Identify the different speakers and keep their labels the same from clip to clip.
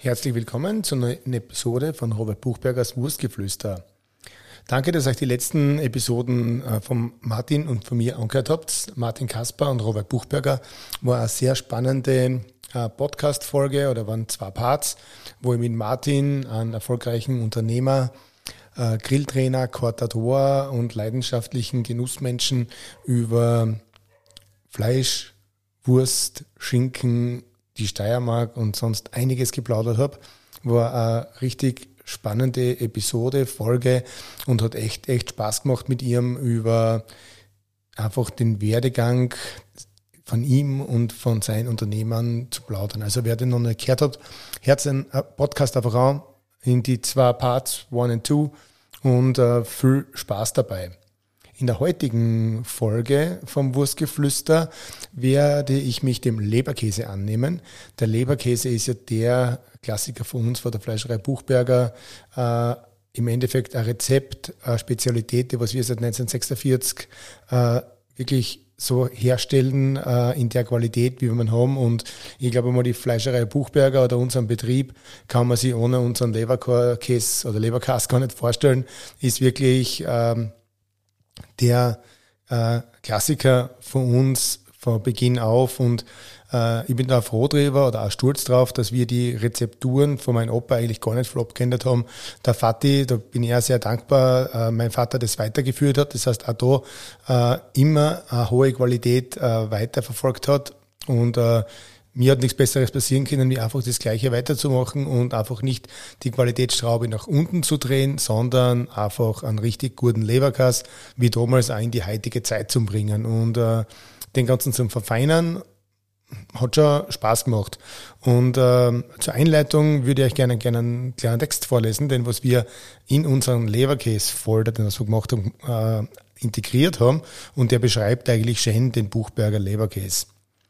Speaker 1: Herzlich willkommen zur neuen Episode von Robert Buchbergers Wurstgeflüster. Danke, dass ihr euch die letzten Episoden von Martin und von mir angehört habt. Martin Kasper und Robert Buchberger war eine sehr spannende Podcast-Folge oder waren 2 Parts, wo ich mit Martin, einem erfolgreichen Unternehmer, Grilltrainer, Quartador und leidenschaftlichen Genussmenschen über Fleisch, Wurst, Schinken, die Steiermark und sonst einiges geplaudert habe. War eine richtig spannende Episode, Folge und hat echt Spaß gemacht mit ihm über einfach den Werdegang von ihm und von seinen Unternehmern zu plaudern. Also wer den noch nicht gehört hat, hört den Podcast einfach an in die 2 Parts, 1 und 2 und viel Spaß dabei. In der heutigen Folge vom Wurstgeflüster werde ich mich dem Leberkäse annehmen. Der Leberkäse ist ja der Klassiker von uns, von der Fleischerei Buchberger. Im Endeffekt ein Rezept, eine Spezialität, was wir seit 1946 wirklich so herstellen in der Qualität, wie wir man haben. Und ich glaube mal, die Fleischerei Buchberger oder unseren Betrieb kann man sich ohne unseren Leberkäse oder Leberkäse gar nicht vorstellen. Ist wirklich der Klassiker von uns von Beginn auf und ich bin da froh drüber oder auch stolz drauf, dass wir die Rezepturen von meinem Opa eigentlich gar nicht flop geändert haben. Der Vati, da bin ich auch sehr dankbar, mein Vater das weitergeführt hat, das heißt auch da immer eine hohe Qualität weiterverfolgt hat und mir hat nichts Besseres passieren können, wie einfach das Gleiche weiterzumachen und einfach nicht die Qualitätsschraube nach unten zu drehen, sondern einfach einen richtig guten Leberkäse, wie damals auch in die heutige Zeit zu bringen. Und den Ganzen zum Verfeinern hat schon Spaß gemacht. Und zur Einleitung würde ich euch gerne einen kleinen Text vorlesen, denn was wir in unseren Leberkäse-Folder, den wir so gemacht haben, integriert haben. Und der beschreibt eigentlich schön den Buchberger Leberkäse.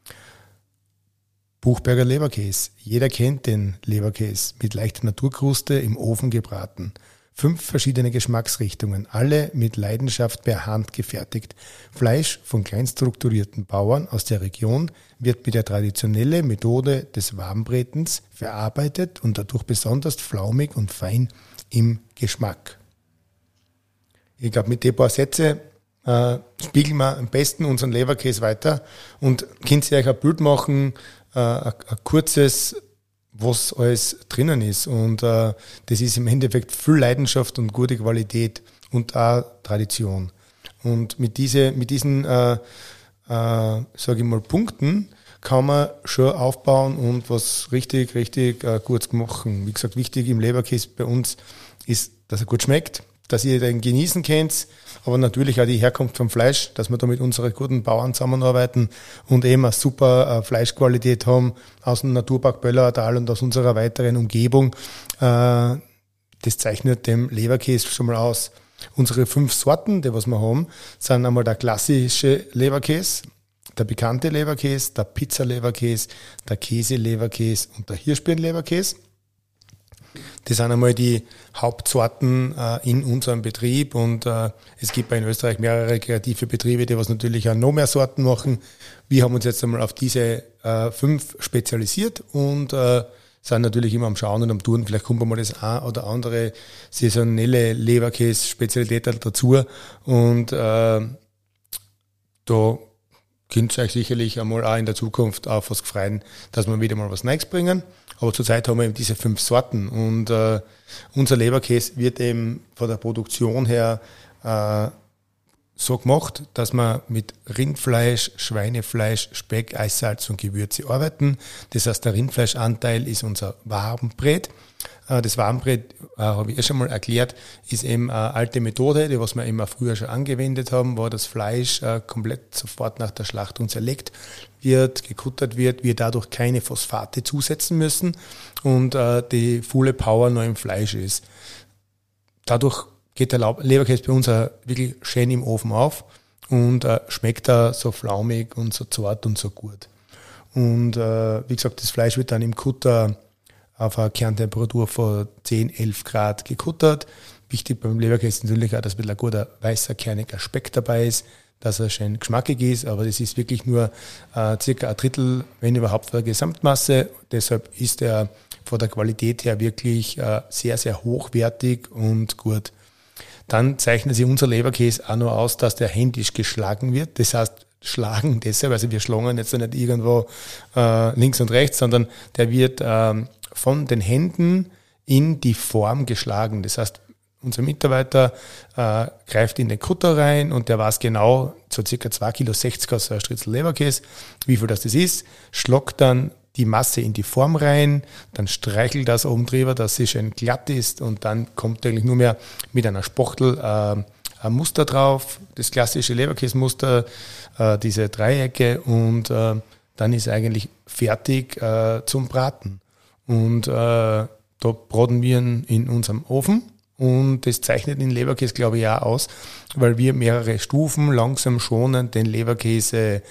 Speaker 1: Buchberger Leberkäse. Jeder kennt den Leberkäse. Mit leichter Naturkruste im Ofen gebraten. 5 verschiedene Geschmacksrichtungen, alle mit Leidenschaft per Hand gefertigt. Fleisch von kleinstrukturierten Bauern aus der Region wird mit der traditionellen Methode des Warmbrätens verarbeitet und dadurch besonders flaumig und fein im Geschmack. Ich glaube, mit den paar Sätze spiegeln wir am besten unseren Leberkäse weiter und könnt ihr euch ein Bild machen, ein kurzes, was alles drinnen ist. Und das ist im Endeffekt viel Leidenschaft und gute Qualität und auch Tradition. Und mit diesen sage ich mal, Punkten kann man schon aufbauen und was richtig gut machen. Wie gesagt, wichtig im Leberkäse bei uns ist, dass er gut schmeckt, dass ihr den genießen könnt, aber natürlich auch die Herkunft vom Fleisch, dass wir da mit unseren guten Bauern zusammenarbeiten und eben eine super Fleischqualität haben aus dem Naturpark Böllertal und aus unserer weiteren Umgebung. Das zeichnet dem Leberkäse schon mal aus. Unsere 5 Sorten, die was wir haben, sind einmal der klassische Leberkäse, der bekannte Leberkäse, der Pizza-Leberkäse, der Käse-Leberkäse und der Hirschbeeren-Leberkäse. Das sind einmal die Hauptsorten in unserem Betrieb und es gibt in Österreich mehrere kreative Betriebe, die was natürlich auch noch mehr Sorten machen. Wir haben uns jetzt einmal auf diese 5 spezialisiert und sind natürlich immer am Schauen und am Tun. Vielleicht kommt mal das ein oder andere saisonelle Leberkäse-Spezialität dazu und da könnt ihr euch sicherlich einmal auch in der Zukunft auf was freuen, dass wir wieder mal was Neues bringen. Aber zurzeit haben wir eben diese 5 Sorten und unser Leberkäse wird eben von der Produktion her so gemacht, dass wir mit Rindfleisch, Schweinefleisch, Speck, Eissalz und Gewürze arbeiten. Das heißt, der Rindfleischanteil ist unser Warmbrät. Das Warmbrät, habe ich schon mal erklärt, ist eben eine alte Methode, die was wir immer früher schon angewendet haben, wo das Fleisch komplett sofort nach der Schlachtung zerlegt wird, gekuttert wird, wir dadurch keine Phosphate zusetzen müssen und die volle Power noch im Fleisch ist. Dadurch geht der Leberkäse bei uns wirklich schön im Ofen auf und schmeckt da so flaumig und so zart und so gut. Und wie gesagt, das Fleisch wird dann im Kutter auf eine Kerntemperatur von 10, 11 Grad gekuttert. Wichtig beim Leberkäse ist natürlich auch, dass ein guter weißer, kerniger Speck dabei ist, dass er schön geschmackig ist, aber das ist wirklich nur circa ein Drittel, wenn überhaupt, der Gesamtmasse. Deshalb ist er von der Qualität her wirklich sehr, sehr hochwertig und gut. Dann zeichnet sich unser Leberkäse auch noch aus, dass der händisch geschlagen wird. Das heißt, schlagen deshalb, also wir schlagen jetzt nicht irgendwo links und rechts, sondern der wird von den Händen in die Form geschlagen. Das heißt, unser Mitarbeiter greift in den Kutter rein und der weiß genau, so circa 2,60 Kilo aus so ein Stritzel Leberkäse, wie viel das ist, schlagt dann die Masse in die Form rein, dann streichelt das oben drüber, dass sie schön glatt ist und dann kommt eigentlich nur mehr mit einer Spachtel ein Muster drauf, das klassische Leberkäsemuster, diese Dreiecke und dann ist eigentlich fertig zum Braten. Und da braten wir ihn in unserem Ofen. Und das zeichnet den Leberkäse, glaube ich, auch aus, weil wir mehrere Stufen langsam schonend den Leberkäse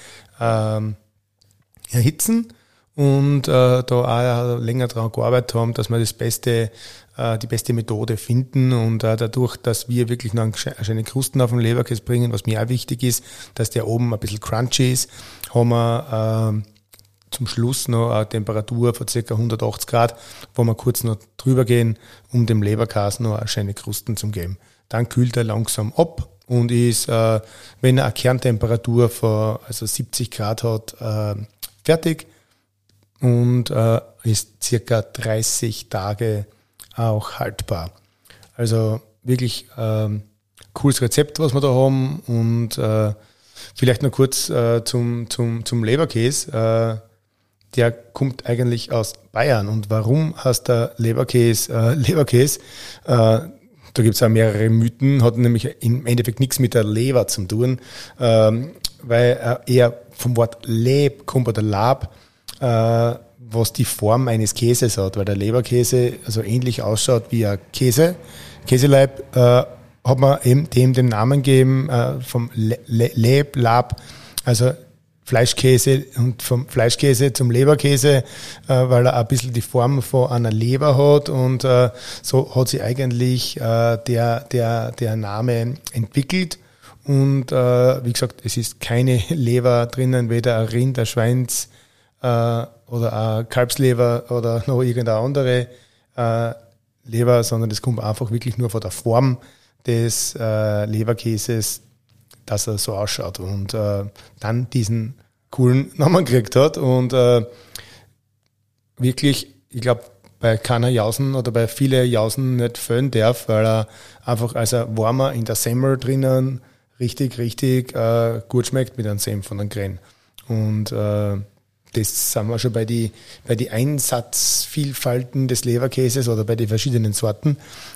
Speaker 1: erhitzen und da auch länger daran gearbeitet haben, dass wir die beste Methode finden und dadurch, dass wir wirklich noch eine Krusten auf den Leberkäse bringen, was mir auch wichtig ist, dass der oben ein bisschen crunchy ist, haben wir zum Schluss noch eine Temperatur von ca. 180 Grad, wo wir kurz noch drüber gehen, um dem Leberkäse noch eine schöne Krusten zu geben. Dann kühlt er langsam ab und ist, wenn er eine Kerntemperatur von 70 Grad hat, fertig und ist ca. 30 Tage auch haltbar. Also wirklich cooles Rezept, was wir da haben und vielleicht noch kurz zum Leberkäse. Der kommt eigentlich aus Bayern. Und warum heißt der Leberkäse Leberkäse? Da gibt es auch mehrere Mythen, hat nämlich im Endeffekt nichts mit der Leber zu tun, weil er eher vom Wort Leb kommt oder Lab, was die Form eines Käses hat, weil der Leberkäse also ähnlich ausschaut wie ein Käseleib, hat man eben dem den Namen gegeben vom Leb, Lab, also Fleischkäse und vom Fleischkäse zum Leberkäse, weil er ein bisschen die Form von einer Leber hat und so hat sich eigentlich der Name entwickelt und wie gesagt, es ist keine Leber drinnen, weder ein Rind, ein Schweins oder eine Kalbsleber oder noch irgendeine andere Leber, sondern das kommt einfach wirklich nur von der Form des Leberkäses, dass er so ausschaut und dann diesen coolen Namen gekriegt hat und wirklich, ich glaube, bei keiner Jausen oder bei vielen Jausen nicht fehlen darf, weil er einfach als ein warmer in der Semmel drinnen richtig gut schmeckt mit einem Senf und einem Kren. Und das sind wir schon bei die Einsatzvielfalten des Leberkäses oder bei den verschiedenen Sorten.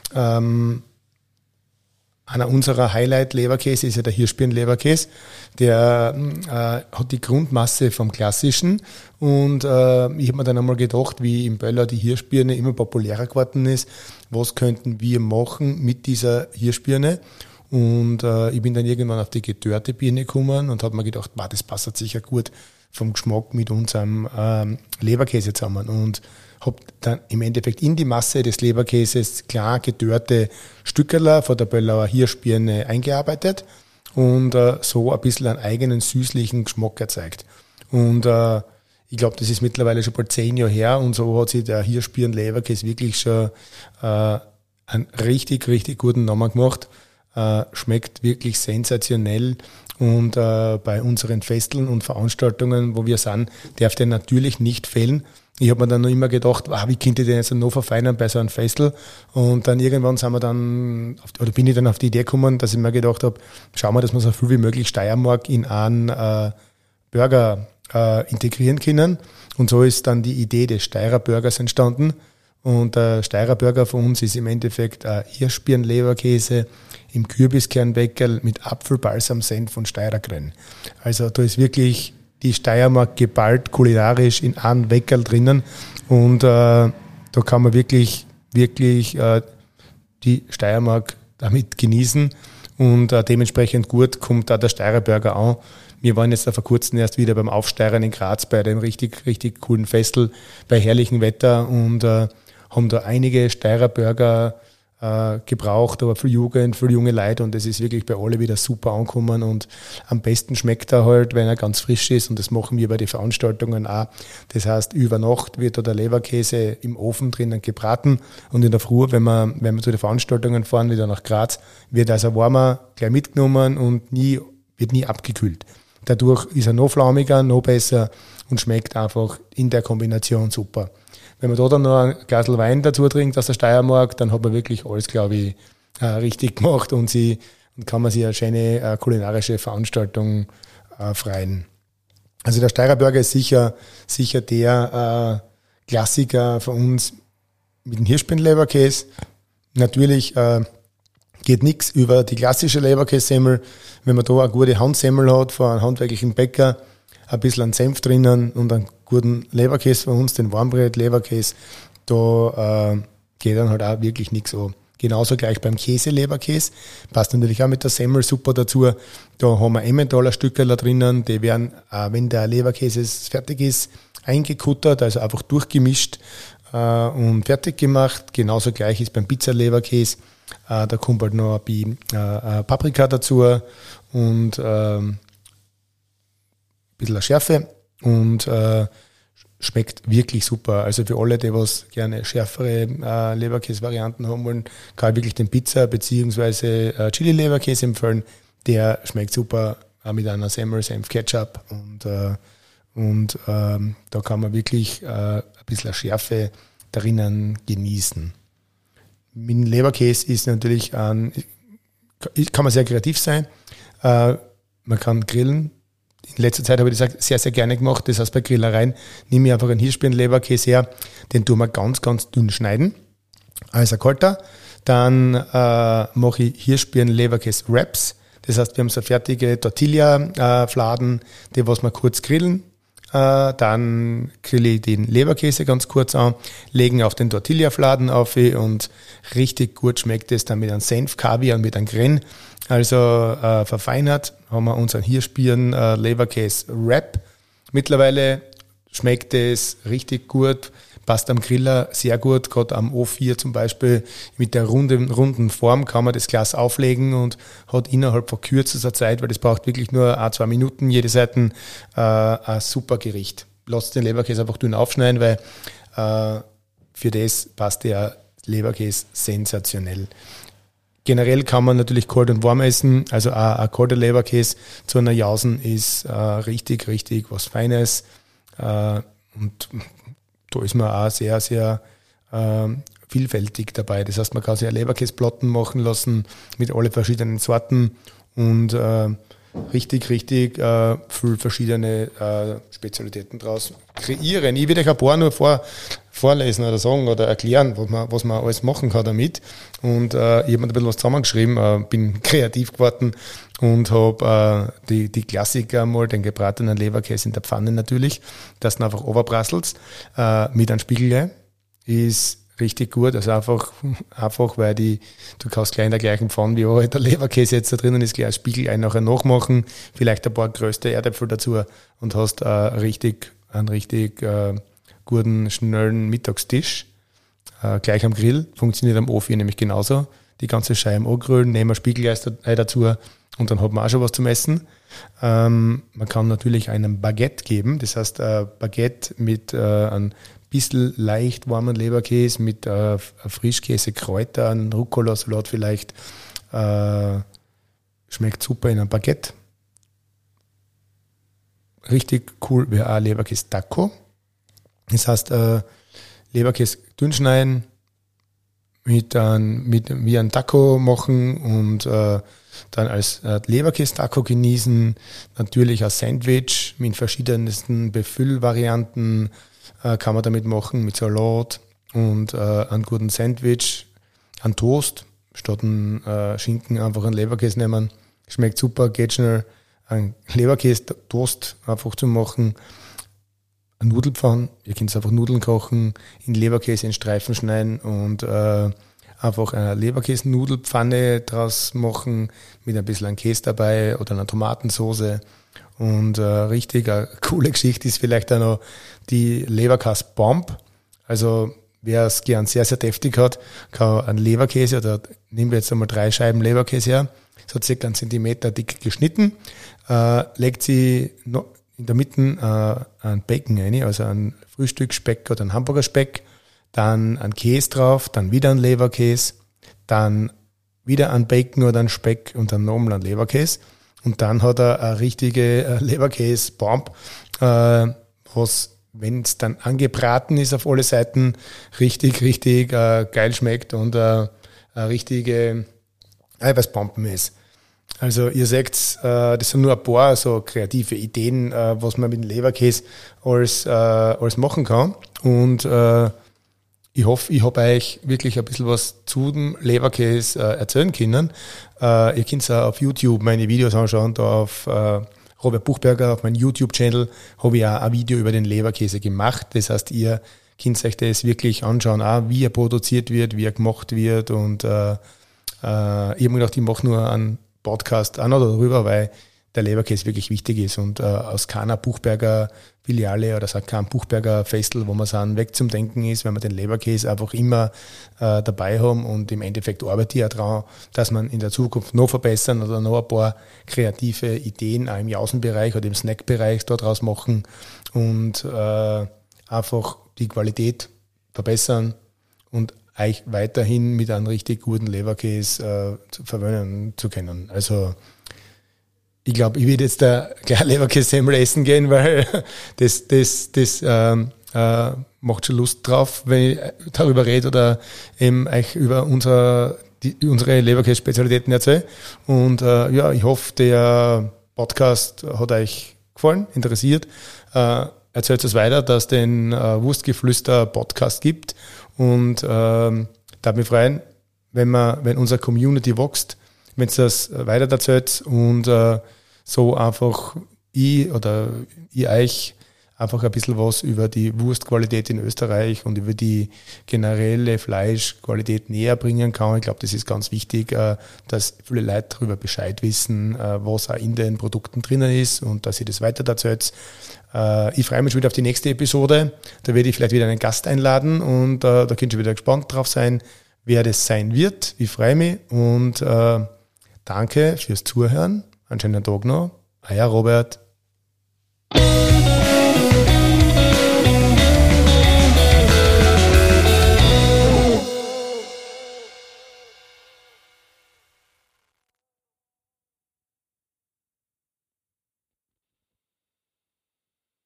Speaker 1: Einer unserer Highlight-Leberkäse ist ja der Hirschbirnen-Leberkäse. Der hat die Grundmasse vom Klassischen und ich habe mir dann einmal gedacht, wie im Böller die Hirschbirne immer populärer geworden ist, was könnten wir machen mit dieser Hirschbirne? Und ich bin dann irgendwann auf die gedörrte Birne gekommen und habe mir gedacht, das passt sicher gut vom Geschmack mit unserem Leberkäse zusammen und habe dann im Endeffekt in die Masse des Leberkäses klar gedörrte Stückerl von der Böllauer Hirschbirne eingearbeitet und so ein bisschen einen eigenen süßlichen Geschmack erzeugt. Und ich glaube, das ist mittlerweile schon bald 10 Jahre her und so hat sich der Hirschbirnen-Leberkäse wirklich schon einen richtig guten Namen gemacht. Schmeckt wirklich sensationell und bei unseren Festeln und Veranstaltungen, wo wir sind, darf der natürlich nicht fehlen. Ich habe mir dann noch immer gedacht, wie könnte ich den jetzt noch verfeinern bei so einem Festel? Und dann irgendwann bin ich dann auf die Idee gekommen, dass ich mir gedacht habe, schauen wir, dass wir so viel wie möglich Steiermark in einen Burger integrieren können. Und so ist dann die Idee des Steirer Burgers entstanden. Und der Steirer Burger von uns ist im Endeffekt Hirschbirnen-Leberkäse im Kürbiskernbäckerl mit Apfelbalsam, Senf und Steirer Krenn. Also da ist wirklich die Steiermark geballt kulinarisch in einem Weckerl drinnen und da kann man wirklich die Steiermark damit genießen und dementsprechend gut kommt da der Steirer Burger an. Wir waren jetzt vor kurzem erst wieder beim Aufsteirern in Graz bei dem richtig coolen Festel bei herrlichem Wetter und haben da einige Steirer Burger gebraucht, aber für Jugend, für junge Leute und es ist wirklich bei alle wieder super angekommen und am besten schmeckt er halt, wenn er ganz frisch ist und das machen wir bei den Veranstaltungen auch. Das heißt, über Nacht wird da der Leberkäse im Ofen drinnen gebraten und in der Früh, wenn wir zu den Veranstaltungen fahren, wieder nach Graz, wird also warmer gleich mitgenommen und wird nie abgekühlt. Dadurch ist er noch flaumiger, noch besser und schmeckt einfach in der Kombination super. Wenn man da dann noch ein Glas Wein dazu trinkt aus der Steiermark, dann hat man wirklich alles, glaube ich, richtig gemacht und kann man sich eine schöne kulinarische Veranstaltung freuen. Also der Steirer Burger ist sicher der Klassiker für uns mit dem Hirschbindleberkäse. Natürlich geht nichts über die klassische Leberkässemmel. Wenn man da eine gute Handsemmel hat von einem handwerklichen Bäcker, ein bisschen an Senf drinnen und einen guten Leberkäse von uns, den Warmbrät-Leberkäse, da geht dann halt auch wirklich nichts an. Genauso gleich beim Käse-Leberkäse, passt natürlich auch mit der Semmel super dazu. Da haben wir Emmentaler Stückerl drinnen, die werden, wenn der Leberkäse fertig ist, eingekuttert, also einfach durchgemischt und fertig gemacht. Genauso gleich ist beim Pizza-Leberkäse, da kommt halt noch ein Paprika dazu und bisschen Schärfe und schmeckt wirklich super. Also für alle, die was gerne schärfere Leberkäse-Varianten haben wollen, kann ich wirklich den Pizza- bzw. Chili-Leberkäse empfehlen. Der schmeckt super mit einer Semmel, Senf, Ketchup und da kann man wirklich ein bisschen Schärfe drinnen genießen. Mit dem Leberkäse ist natürlich kann man sehr kreativ sein. Man kann grillen. In letzter Zeit habe ich das sehr, sehr gerne gemacht. Das heißt, bei Grillereien nehme ich einfach einen Hirschbirnen-Leberkäse her, den tun wir ganz, ganz dünn schneiden, als ein kalter. Dann mache ich Hirschbirnen-Leberkäse-Wraps. Das heißt, wir haben so fertige Tortilla-Fladen, die was wir kurz grillen. Dann grille ich den Leberkäse ganz kurz an, legen auf den Tortilla-Fladen auf und richtig gut schmeckt es dann mit einem Senf, Kaviar und mit einem Gren. Also verfeinert haben wir unseren Hirschbirnen Leberkäse Wrap. Mittlerweile schmeckt es richtig gut, passt am Griller sehr gut, gerade am O4 zum Beispiel mit der runden Form kann man das Glas auflegen und hat innerhalb von kürzester Zeit, weil das braucht wirklich nur 1-2 Minuten jede Seite, ein super Gericht. Lasst den Leberkäse einfach dünn aufschneiden, weil für das passt der Leberkäse sensationell. Generell kann man natürlich kalt und warm essen, also ein kalter Leberkäse zu einer Jausen ist richtig, richtig was Feines und da ist man auch sehr, sehr vielfältig dabei. Das heißt, man kann sich Leberkäseplatten machen lassen mit alle verschiedenen Sorten und richtig viel verschiedene Spezialitäten draus kreieren. Ich werde euch ein paar nur vorlesen oder sagen oder erklären, was man alles machen kann damit. Und ich habe mir ein bisschen was zusammengeschrieben, bin kreativ geworden und habe die Klassiker mal, den gebratenen Leberkäse in der Pfanne natürlich, das dann einfach overbrasselt mit einem Spiegelei. Ist richtig gut, also einfach weil du kannst gleich in der gleichen Pfanne wie auch der Leberkäse jetzt da drinnen ist, gleich ein Spiegelei nachher nachmachen, vielleicht ein paar größte Erdäpfel dazu und hast einen richtig guten, schnellen Mittagstisch. Gleich am Grill, funktioniert am Ofen nämlich genauso. Die ganze Scheibe angrillen, nehmen wir Spiegelei dazu und dann hat man auch schon was zum Essen. Man kann natürlich einen Baguette geben, das heißt Baguette mit einem bisschen leicht warmen Leberkäse mit Frischkäse, Kräutern, Rucola-Salat vielleicht. Schmeckt super in einem Baguette. Richtig cool wäre auch Leberkäse-Taco. Das heißt, Leberkäse dünn schneiden, wie ein Taco machen und dann als Leberkäse-Taco genießen. Natürlich ein Sandwich mit verschiedensten Befüllvarianten kann man damit machen, mit Salat und einen guten Sandwich, einen Toast, statt einen Schinken einfach einen Leberkäse nehmen. Schmeckt super, geht schnell. Einen Leberkäse-Toast einfach zu machen. Eine Nudelpfanne, ihr könnt einfach Nudeln kochen, in Leberkäse in Streifen schneiden und einfach eine Leberkäse-Nudelpfanne draus machen mit ein bisschen Käse dabei oder einer Tomatensauce. Und richtig eine coole Geschichte ist vielleicht auch noch die Leberkäse-Bomb. Also wer es gern sehr, sehr deftig hat, kann einen Leberkäse, oder nehmen wir jetzt einmal 3 Scheiben Leberkäse her, so circa 1 Zentimeter dick geschnitten, legt sie in der Mitte ein Bacon rein, also ein Frühstücksspeck oder ein Hamburgerspeck, dann ein Käse drauf, dann wieder ein Leberkäse, dann wieder ein Bacon oder ein Speck und dann nochmal ein Leberkäse. Und dann hat er eine richtige Leberkäse-Bomb, was, wenn es dann angebraten ist auf alle Seiten, richtig, richtig geil schmeckt und eine richtige Eiweißbomben ist. Also ihr seht, das sind nur ein paar so kreative Ideen, was man mit dem Leberkäse alles machen kann. Und ich hoffe, ich habe euch wirklich ein bisschen was zu dem Leberkäse erzählen können. Ihr könnt auch auf YouTube meine Videos anschauen, da auf Robert Buchberger, auf meinem YouTube-Channel, habe ich auch ein Video über den Leberkäse gemacht. Das heißt, ihr könnt euch das wirklich anschauen, auch wie er produziert wird, wie er gemacht wird. Und ich habe mir gedacht, ich mache nur einen Podcast auch noch darüber, weil der Leberkäse wirklich wichtig ist und aus keiner Buchberger Filiale oder kein Buchberger Festel, wo man sagen, weg zum Denken ist, wenn wir den Leberkäse einfach immer dabei haben, und im Endeffekt arbeite ich auch daran, dass man in der Zukunft noch verbessern oder noch ein paar kreative Ideen auch im Jausenbereich oder im Snackbereich daraus machen und einfach die Qualität verbessern und euch weiterhin mit einem richtig guten Leberkäse verwöhnen zu können. Also ich glaube, ich werde jetzt da gleich Leberkäse-Semmel essen gehen, weil das macht schon Lust drauf, wenn ich darüber rede oder eben euch über unsere Leberkäse-Spezialitäten erzähle. Und ich hoffe, der Podcast hat euch gefallen, interessiert. Erzählt es weiter, dass es den Wurstgeflüster-Podcast gibt. Und darf mich freuen, wenn unsere Community wächst, wenn es das weiter erzählt und so einfach ich euch einfach ein bisschen was über die Wurstqualität in Österreich und über die generelle Fleischqualität näher bringen kann. Ich glaube, das ist ganz wichtig, dass viele Leute darüber Bescheid wissen, was auch in den Produkten drinnen ist und dass ihr das weiter erzählt. Ich freue mich schon wieder auf die nächste Episode. Da werde ich vielleicht wieder einen Gast einladen und da könnt ihr wieder gespannt drauf sein, wer das sein wird. Ich freue mich und danke fürs Zuhören. Einen schönen Tag noch. Euer Robert.